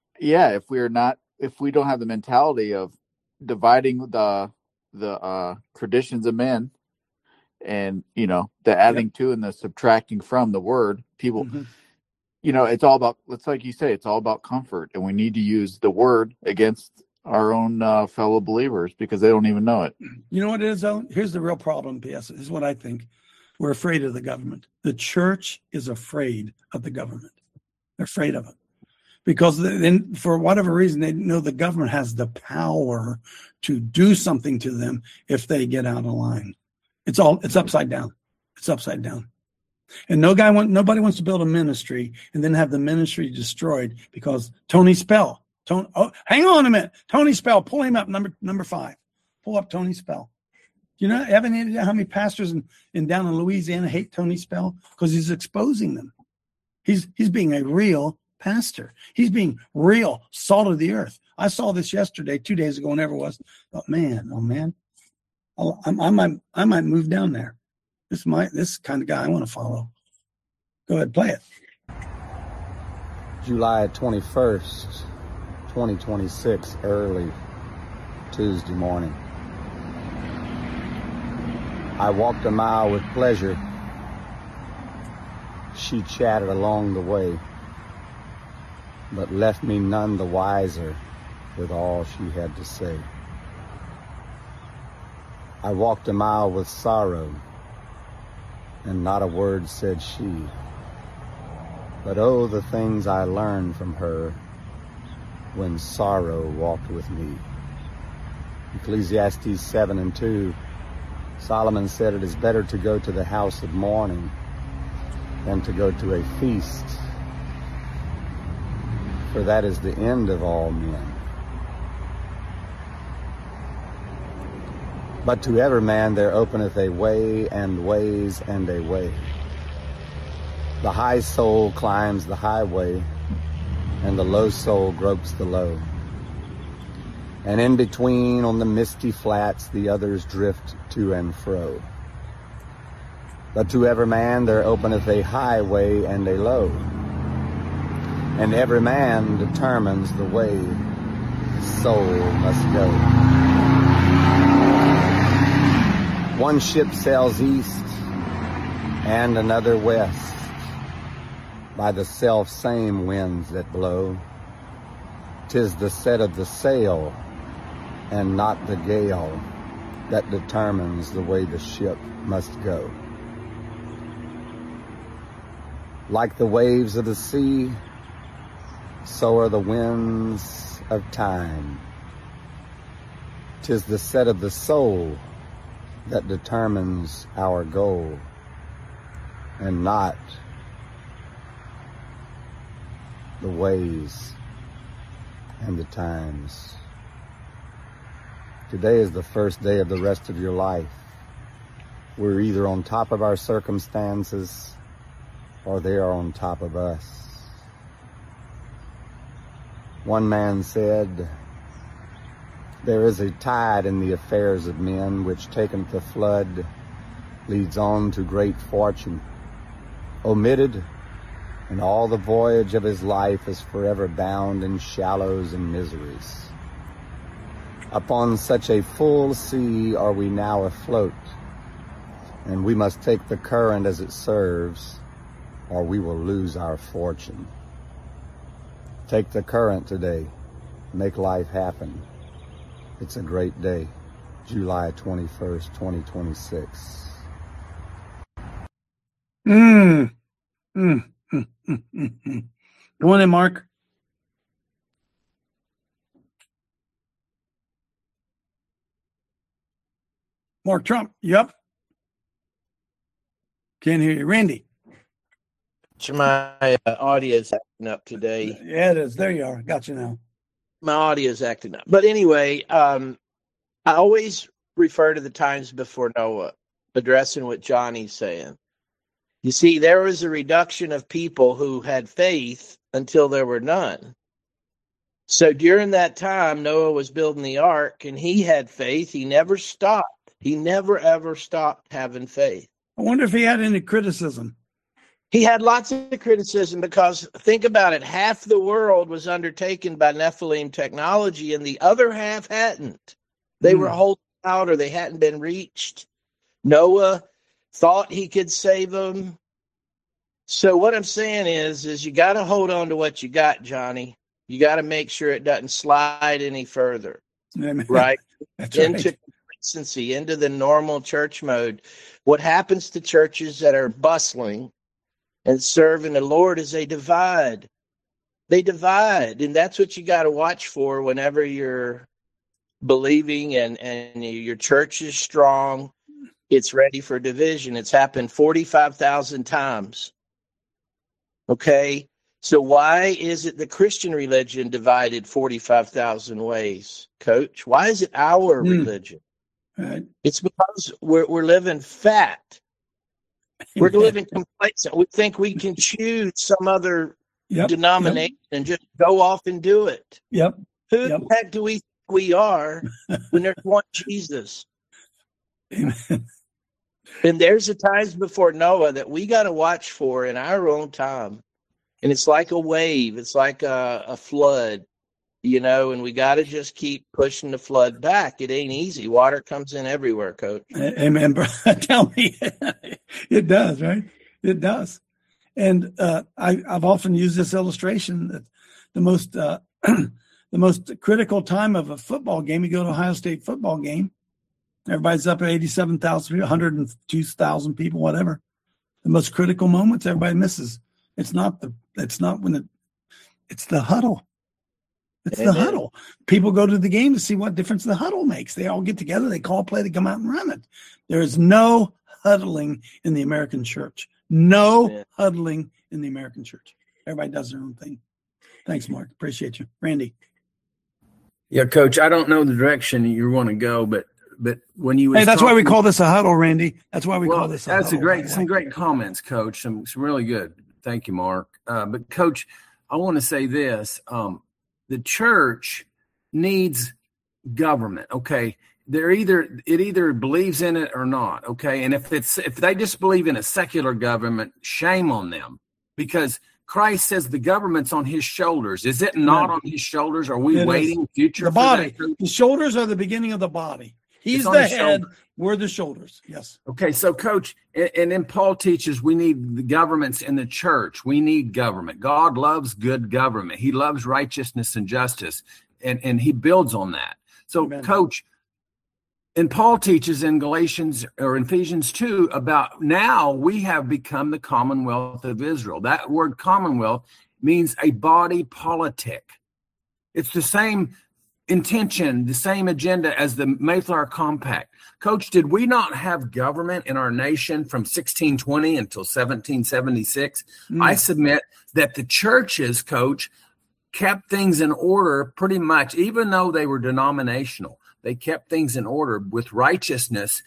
we don't have the mentality of dividing the traditions of men, and the adding to and the subtracting from the word, people, it's all about, it's like you say, it's all about comfort, and we need to use the word against our own fellow believers because they don't even know it. You know what it is, though? Here's the real problem, P.S. This is what I think. We're afraid of the government. The church is afraid of the government. They're afraid of it because then, for whatever reason, they know the government has the power to do something to them if they get out of line. It's upside down. It's upside down. And nobody wants to build a ministry and then have the ministry destroyed because Tony Spell. Hang on a minute. Tony Spell, pull him up, number 5. Pull up Tony Spell. Do you have any idea how many pastors down in Louisiana hate Tony Spell? Because he's exposing them. He's being a real pastor. He's being real salt of the earth. I saw this yesterday, 2 days ago, whenever it was. Oh man. I might move down there. This kind of guy I want to follow. Go ahead, play it. July 21st, 2026, early Tuesday morning. I walked a mile with pleasure. She chatted along the way, but left me none the wiser with all she had to say. I walked a mile with sorrow, and not a word said she. But oh, the things I learned from her when sorrow walked with me. Ecclesiastes 7:2. Solomon said, it is better to go to the house of mourning than to go to a feast, for that is the end of all men. But to every man there openeth a way, and ways, and a way. The high soul climbs the highway, and the low soul gropes the low. And in between, on the misty flats, the others drift to and fro. But to every man there openeth a highway and a low, and every man determines the way his soul must go. One ship sails east and another west, by the self-same winds that blow. 'Tis the set of the sail and not the gale that determines the way the ship must go. Like the waves of the sea, so are the winds of time. 'Tis the set of the soul that determines our goal, and not the ways and the times. Today is the first day of the rest of your life. We're either on top of our circumstances or they are on top of us. One man said, there is a tide in the affairs of men which taken the flood leads on to great fortune. Omitted, and all the voyage of his life is forever bound in shallows and miseries. Upon such a full sea are we now afloat, and we must take the current as it serves, or we will lose our fortune. Take the current today. Make life happen. It's a great day. July 21st, 2026. Go on in, Mark. Mark Trump, yep. Can't hear you. Randy. My audio's acting up today. Yeah, it is. There you are. Got you now. My audio's acting up. But anyway, I always refer to the times before Noah, addressing what Johnny's saying. You see, there was a reduction of people who had faith until there were none. So during that time, Noah was building the ark, and he had faith. He never stopped. He never, ever stopped having faith. I wonder if he had any criticism. He had lots of criticism because, think about it, half the world was undertaken by Nephilim technology, and the other half hadn't. They were holding out, or they hadn't been reached. Noah thought he could save them. So what I'm saying is you got to hold on to what you got, Johnny. You got to make sure it doesn't slide any further, right? That's into right. complacency, into the normal church mode. What happens to churches that are bustling and serving the Lord is they divide. They divide, and that's what you got to watch for whenever you're believing and your church is strong. It's ready for division. It's happened 45,000 times. Okay? So why is it the Christian religion divided 45,000 ways, Coach? Why is it our religion? Right. It's because we're living fat. We're living complacent. We think we can choose some other denomination and just go off and do it. Yep. Who the heck do we think we are when there's one Jesus? Amen. And there's the times before Noah that we got to watch for in our own time. And it's like a wave. It's like a flood, and we got to just keep pushing the flood back. It ain't easy. Water comes in everywhere, Coach. Amen, bro. Tell me. It does, right? It does. And I've often used this illustration that the most critical time of a football game, you go to Ohio State football game, everybody's up at 87,000, 102,000 people, whatever. The most critical moments, everybody misses. It's the huddle. It's Amen. the huddle. People go to the game to see what difference the huddle makes. They all get together, they call play, they come out and run it. There is no huddling in the American church. No huddling in the American church. Everybody does their own thing. Thanks, Mark. Appreciate you. Randy. Yeah, Coach, I don't know the direction you want to go, but when you that's why we call this a huddle, Randy. That's why we call this a that's huddle. Some great comments, Coach. Some really good. Thank you, Mark. But Coach, I want to say this. The church needs government. Okay. it either believes in it or not. Okay. And if they just believe in a secular government, shame on them, because Christ says the government's on his shoulders. Is it not on his shoulders? Are we waiting future? The body. The shoulders are the beginning of the body. He's the head. We're the shoulders. Yes. Okay. So, Coach, and then Paul teaches we need the governments in the church. We need government. God loves good government. He loves righteousness and justice, and he builds on that. So, Amen. Coach, and Paul teaches in Galatians or Ephesians 2 about now we have become the Commonwealth of Israel. That word Commonwealth means a body politic. It's the same intention, the same agenda as the Mayflower Compact. Coach, did we not have government in our nation from 1620 until 1776? I submit that the churches, Coach, kept things in order pretty much, even though they were denominational. They kept things in order with righteousness.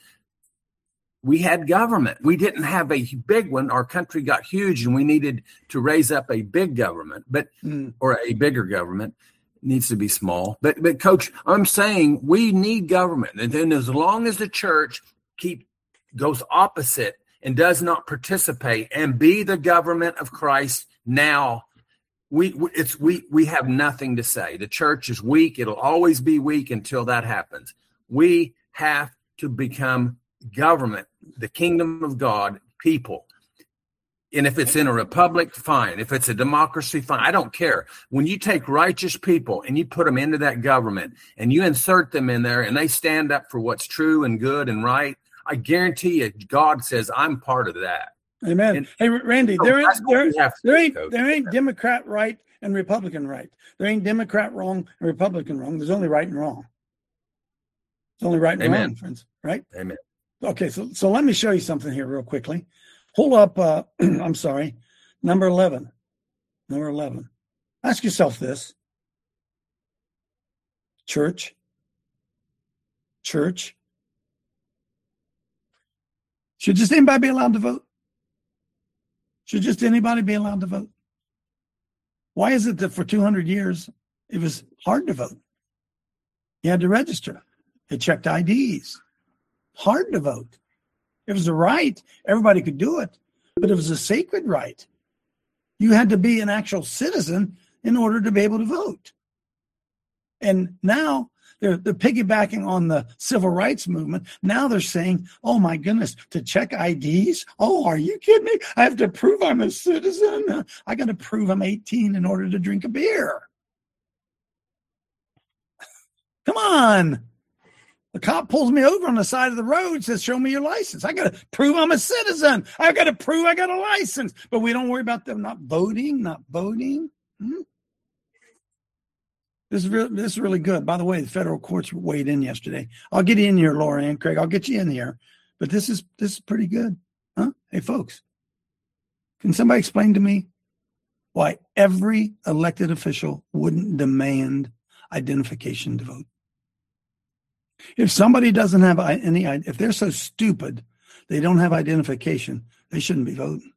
We had government. We didn't have a big one. Our country got huge and we needed to raise up a big government, or a bigger government. It needs to be small. But Coach, I'm saying we need government. And then as long as the church goes opposite and does not participate and be the government of Christ now, we have nothing to say. The church is weak. It'll always be weak until that happens. We have to become government, the kingdom of God, people. And if it's in a republic, fine. If it's a democracy, fine. I don't care. When you take righteous people and you put them into that government and you insert them in there and they stand up for what's true and good and right, I guarantee you, God says, I'm part of that. Amen. And, hey, Randy, there ain't Democrat right and Republican right. There ain't Democrat wrong and Republican wrong. There's only right and wrong. There's only right and wrong, friends. Right? Amen. Okay, so let me show you something here real quickly. Hold up, I'm sorry, number 11. Number 11. Ask yourself this. Church. Should just anybody be allowed to vote? Should just anybody be allowed to vote? Why is it that for 200 years it was hard to vote? You had to register. They checked IDs. Hard to vote. It was a right. Everybody could do it, but it was a sacred right. You had to be an actual citizen in order to be able to vote. And now they're piggybacking on the civil rights movement. Now they're saying, oh, my goodness, to check IDs? Oh, are you kidding me? I have to prove I'm a citizen. I got to prove I'm 18 in order to drink a beer. Come on. The cop pulls me over on the side of the road, says, show me your license. I got to prove I'm a citizen. I got to prove I got a license. But we don't worry about them not voting. This is really good. By the way, the federal courts weighed in yesterday. I'll get you in here, Laura and Craig. I'll get you in here. But this is pretty good. Huh? Hey, folks, can somebody explain to me why every elected official wouldn't demand identification to vote? If somebody doesn't have if they're so stupid, they don't have identification, they shouldn't be voting.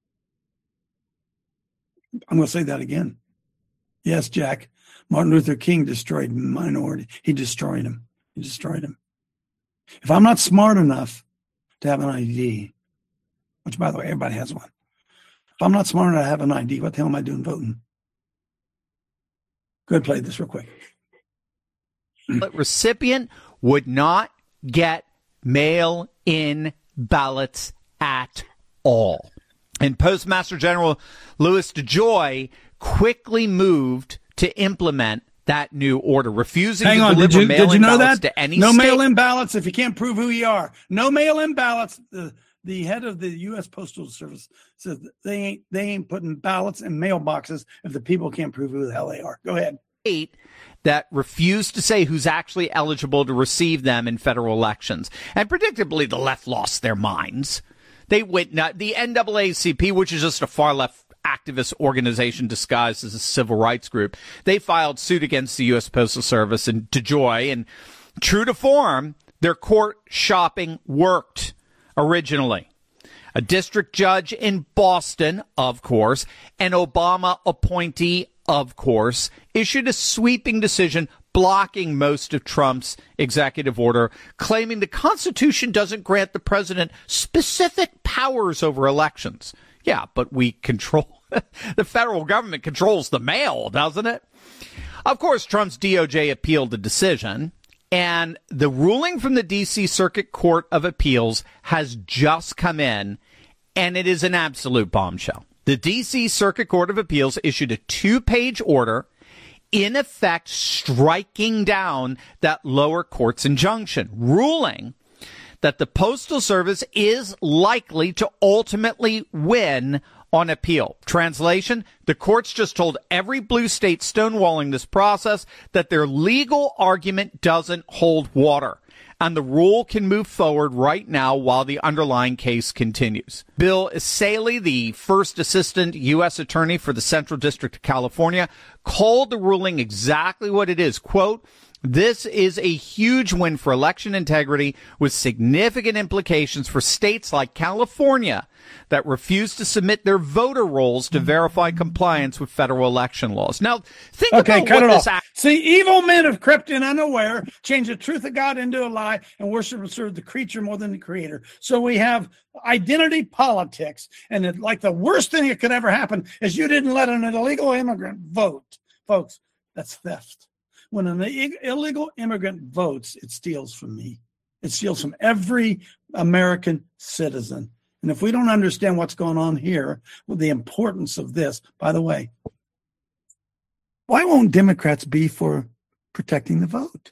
I'm going to say that again. Yes, Jack. Martin Luther King destroyed minority. He destroyed him. If I'm not smart enough to have an ID, which, by the way, everybody has one. If I'm not smart enough to have an ID, what the hell am I doing voting? Go ahead, play this real quick. Recipient would not get mail-in ballots at all. And Postmaster General Louis DeJoy quickly moved to implement that new order, refusing to deliver mail-in ballots to any state. No mail-in ballots if you can't prove who you are. No mail-in ballots. The head of the U.S. Postal Service says they ain't putting ballots in mailboxes if the people can't prove who the hell they are. Go ahead. That refused to say who's actually eligible to receive them in federal elections. And predictably, the left lost their minds. They went the NAACP, which is just a far-left activist organization disguised as a civil rights group, they filed suit against the U.S. Postal Service and DeJoy. And true to form, their court shopping worked originally. A district judge in Boston, of course, an Obama appointee, of course, issued a sweeping decision blocking most of Trump's executive order, claiming the Constitution doesn't grant the president specific powers over elections. Yeah, but we control, the federal government controls the mail, doesn't it? Of course, Trump's DOJ appealed the decision, and the ruling from the D.C. Circuit Court of Appeals has just come in, and it is an absolute bombshell. The D.C. Circuit Court of Appeals issued a 2-page order, in effect striking down that lower court's injunction, ruling that the Postal Service is likely to ultimately win on appeal. Translation, the courts just told every blue state stonewalling this process that their legal argument doesn't hold water, and the rule can move forward right now while the underlying case continues. Bill Isaly, the first assistant U.S. attorney for the Central District of California, called the ruling exactly what it is. Quote, "This is a huge win for election integrity with significant implications for states like California that refuse to submit their voter rolls to verify compliance with federal election laws." Now, think about cut what it this off. See, evil men have crept in unaware, changed the truth of God into a lie, and worship and serve the creature more than the creator. So we have identity politics, and like the worst thing that could ever happen is you didn't let an illegal immigrant vote. Folks, that's theft. When an illegal immigrant votes, it steals from me. It steals from every American citizen. And if we don't understand what's going on here, with the importance of this, by the way, why won't Democrats be for protecting the vote?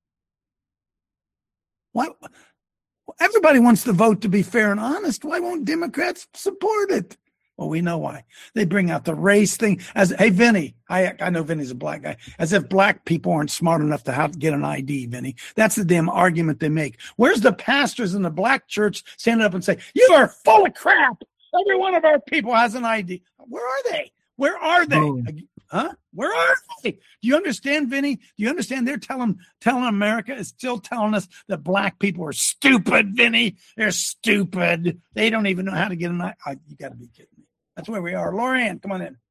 Why? Everybody wants the vote to be fair and honest. Why won't Democrats support it? Well, we know why. They bring out the race thing as, hey, Vinny, I know Vinny's a black guy, as if black people aren't smart enough to have to get an ID, Vinny. That's the damn argument they make. Where's the pastors in the black church standing up and say, you are full of crap. Every one of our people has an ID. Where are they? Where are they? Huh? Where are they? Do you understand, Vinny? Do you understand? They're telling America is still telling us that black people are stupid, Vinny. They're stupid. They don't even know how to get an ID. You got to be kidding me. That's where we are. Lorianne, come on in.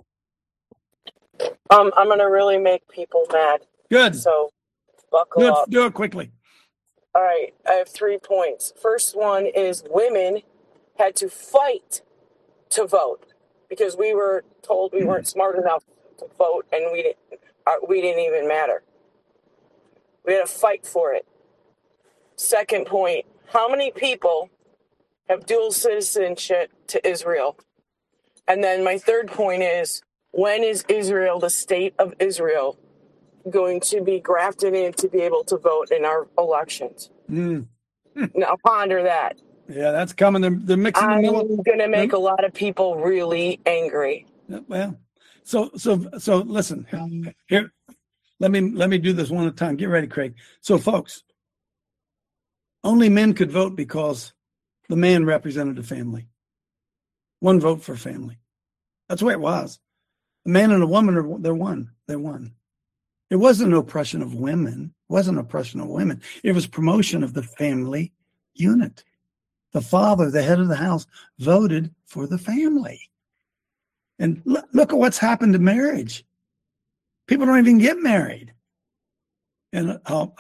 I'm going to really make people mad. Good. So buckle up. Do it quickly. All right. I have 3 points. First one is women had to fight to vote because we were told we weren't smart enough to vote, and we didn't even matter. We had to fight for it. Second point, how many people have dual citizenship to Israel? And then my third point is, when is Israel, the state of Israel, going to be grafted in to be able to vote in our elections? Now ponder that. Yeah, that's coming. They're mixing I'm the middle. going to make a lot of people really angry. Well, so listen here. Let me do this one at a time. Get ready, Craig. So, folks, only men could vote because the man represented a family. One vote for family. That's the way it was. A man and a woman they're one. They're one. It wasn't an oppression of women. It wasn't an oppression of women. It was promotion of the family unit. The father, the head of the house, voted for the family. And look at what's happened to marriage. People don't even get married. And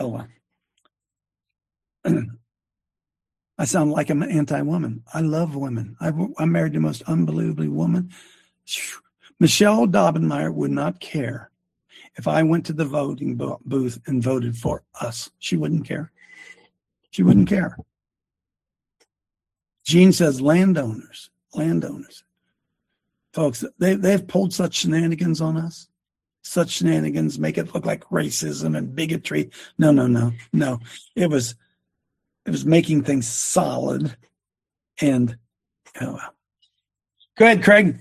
I sound like I'm an anti-woman. I love women. I'm married to the most unbelievably woman. Michelle Dobbenmeyer would not care if I went to the voting booth and voted for us. She wouldn't care. She wouldn't care. Gene says landowners. Folks, they've pulled such shenanigans on us. Such shenanigans make it look like racism and bigotry. No. It was making things solid. And go ahead, Craig.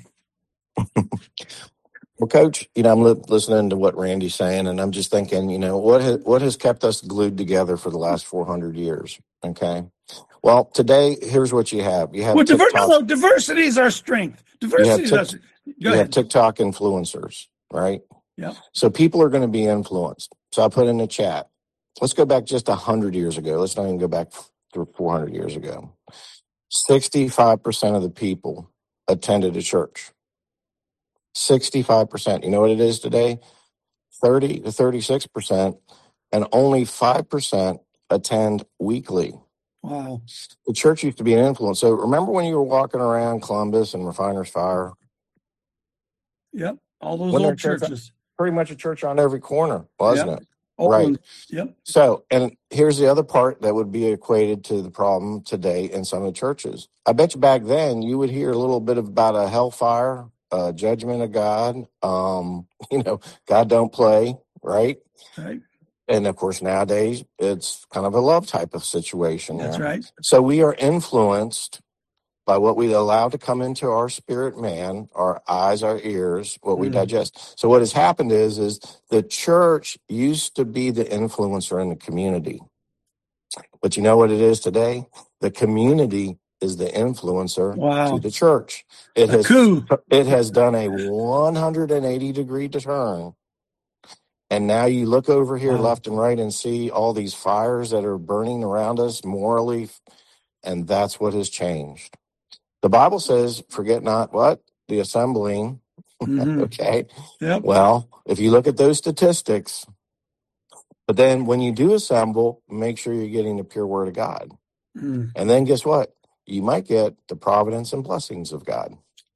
Well, Coach, I'm listening to what Randy's saying, and I'm just thinking, what has kept us glued together for the last 400 years? Okay. Well, today, here's what you have. You have diversity is our strength. Diversity is our strength. You have TikTok influencers, right? Yeah. So people are going to be influenced. So I put in the chat. Let's go back just 100 years ago. Let's not even go back through 400 years ago. 65% of the people attended a church. 65%. You know what it is today? 30 to 36%, and only 5% attend weekly. Wow. The church used to be an influence. So remember when you were walking around Columbus and Refiner's Fire? Yep. All those When old church, churches. pretty much a church on every corner, wasn't it? Old Right. ones. Yep. So, and here's the other part that would be equated to the problem today in some of the churches. I bet you back then you would hear a little bit about a hellfire, judgment of God. God don't play, right? Right. And of course, nowadays it's kind of a love type of situation. That's there. right. So we are influenced by what we allow to come into our spirit man, our eyes, our ears, what we digest. So what has happened is the church used to be the influencer in the community. But you know what it is today? The community is the influencer to the church. It has done a 180-degree turn. And now you look over here left and right and see all these fires that are burning around us morally, and that's what has changed. The Bible says, forget not what? The assembling. Okay. Yep. Well, if you look at those statistics, but then when you do assemble, make sure you're getting the pure word of God. And then guess what? You might get the providence and blessings of God.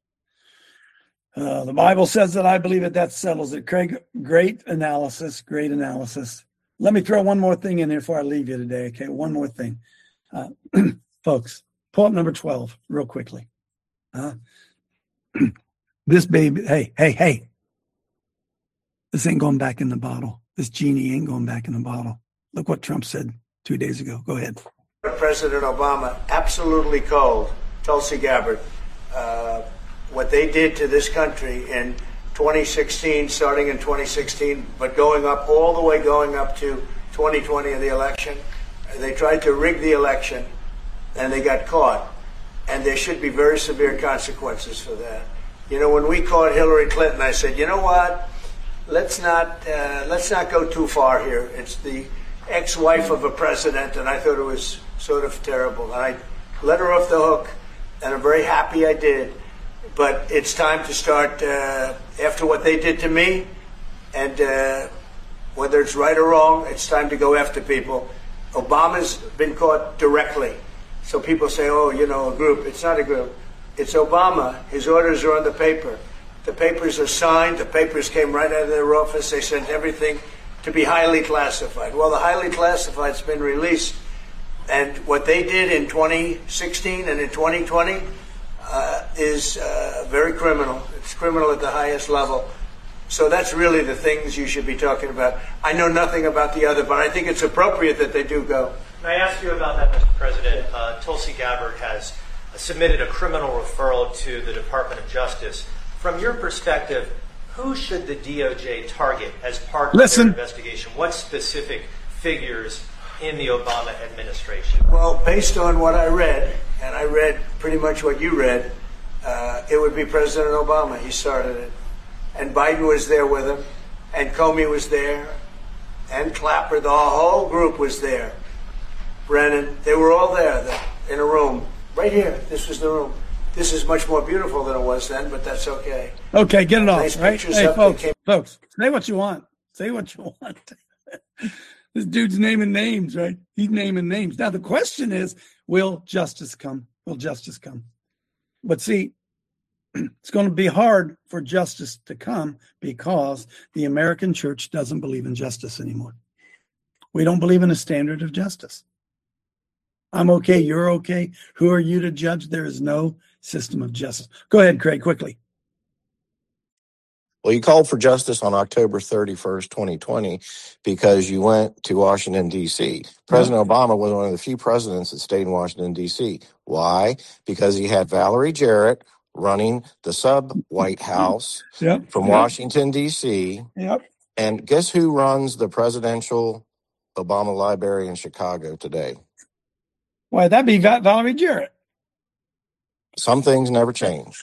The Bible says that. I believe that settles it. Craig, great analysis. Let me throw one more thing in here before I leave you today. Okay, one more thing. Folks, pull up number 12 real quickly. This baby, hey. This ain't going back in the bottle. This genie ain't going back in the bottle. Look what Trump said 2 days ago. Go ahead. President Obama, absolutely cold. Tulsi Gabbard. What they did to this country in 2016, starting in 2016, but going up to 2020 in the election. They tried to rig the election, and they got caught. And there should be very severe consequences for that. You know, when we caught Hillary Clinton, I said, you know what? Let's not go too far here. It's the ex-wife of a president, and I thought it was sort of terrible. And I let her off the hook, and I'm very happy I did. But it's time to start, after what they did to me, and whether it's right or wrong, it's time to go after people. Obama's been caught directly. So people say, oh, you know, a group. It's not a group. It's Obama. His orders are on the paper. The papers are signed. The papers came right out of their office. They sent everything to be highly classified. Well, the highly classified's been released. And what they did in 2016 and in 2020 is very criminal. It's criminal at the highest level. So that's really the things you should be talking about. I know nothing about the other, but I think it's appropriate that they do go. May I ask you about that, Mr. President? Tulsi Gabbard has submitted a criminal referral to the Department of Justice. From your perspective, who should the DOJ target as part of their investigation? What specific figures in the Obama administration? Well, based on what I read, and I read pretty much what you read, it would be President Obama. He started it. And Biden was there with him, and Comey was there, and Clapper. The whole group was there. Brennan, they were all there in a room. Right here, this was the room. This is much more beautiful than it was then, but that's okay. Okay, get it off, Nice right? pictures Hey, up. folks, say what you want. Say what you want. This dude's naming names, right? He's naming names. Now, the question is, will justice come? Will justice come? But see, it's going to be hard for justice to come because the American church doesn't believe in justice anymore. We don't believe in a standard of justice. I'm okay, you're okay. Who are you to judge? There is no system of justice. Go ahead, Craig, quickly. Well, you called for justice on October 31st, 2020, because you went to Washington, D.C. President Obama was one of the few presidents that stayed in Washington, D.C. Why? Because he had Valerie Jarrett running the sub-White House from Washington, D.C. And guess who runs the presidential Obama Library in Chicago today? Why, that'd be Valerie Jarrett. Some things never change.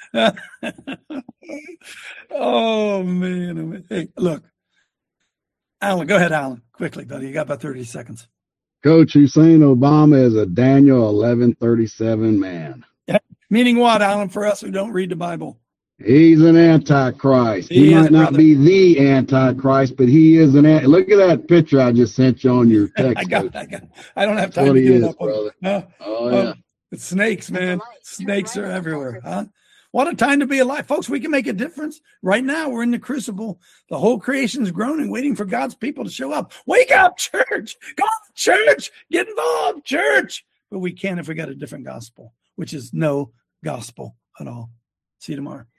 Oh, man. Hey, look. Alan, go ahead, Alan. Quickly, buddy. You got about 30 seconds. Coach, you're saying Obama is a Daniel 11:37 man. Yeah. Meaning what, Alan, for us who don't read the Bible? He's an antichrist. He He is, might not brother. be the antichrist, but he is an. Look at that picture I just sent you on your text. I don't have That's time what to he get it is, up. brother. Oh Oh, yeah. it's snakes, man. Snakes are everywhere, huh? What a time to be alive. Folks, we can make a difference. Right now, we're in the crucible. The whole creation's groaning, waiting for God's people to show up. Wake up, church. Come on, church. Get involved, church. But we can't if we got a different gospel, which is no gospel at all. See you tomorrow.